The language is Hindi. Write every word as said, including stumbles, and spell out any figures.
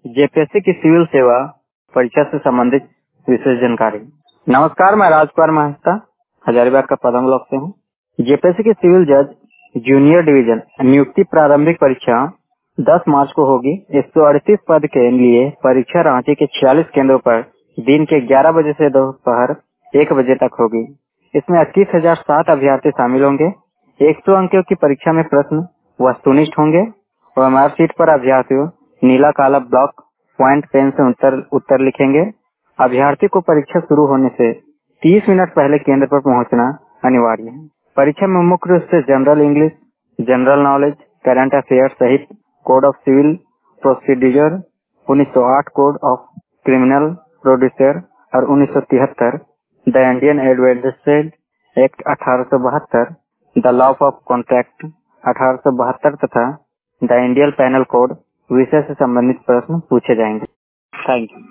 जेपीएससी की सिविल सेवा परीक्षा से संबंधित विशेष जानकारी। नमस्कार, मैं राजकुमार महता हजारीबाग का पदम ब्लॉक से हूँ। जेपीएससी की सिविल जज जूनियर डिवीजन नियुक्ति प्रारंभिक परीक्षा दस मार्च को होगी। एक सौ अड़तीस पद के लिए परीक्षा रांची के छियालीस केंद्रों पर दिन के ग्यारह बजे से दोपहर एक बजे तक होगी। इसमें इक्कीस हजार सात अभ्यर्थी शामिल होंगे। सौ अंकों की परीक्षा में प्रश्न वस्तुनिष्ठ होंगे और मार्कशीट पर अभ्यर्थियों नीला काला ब्लॉक पॉइंट पेन से उत्तर उत्तर लिखेंगे। अभ्यर्थी को परीक्षा शुरू होने से तीस मिनट पहले केंद्र पर पहुंचना अनिवार्य है। परीक्षा में मुख्य रूप से general English, general knowledge, current affair सहित कोड ऑफ सिविल प्रोसीड्यूर, उन्नीस सौ आठ कोड ऑफ क्रिमिनल प्रोसीजर और उन्नीस सौ तिहत्तर द इंडियन एडवर्टाइजमेंट एक्ट अठारह सौ बहत्तर, द लॉ ऑफ कॉन्ट्रैक्ट अठारह सौ बहत्तर तथा द इंडियन पैनल कोड विषय से संबंधित प्रश्न पूछे जाएंगे। Thank you.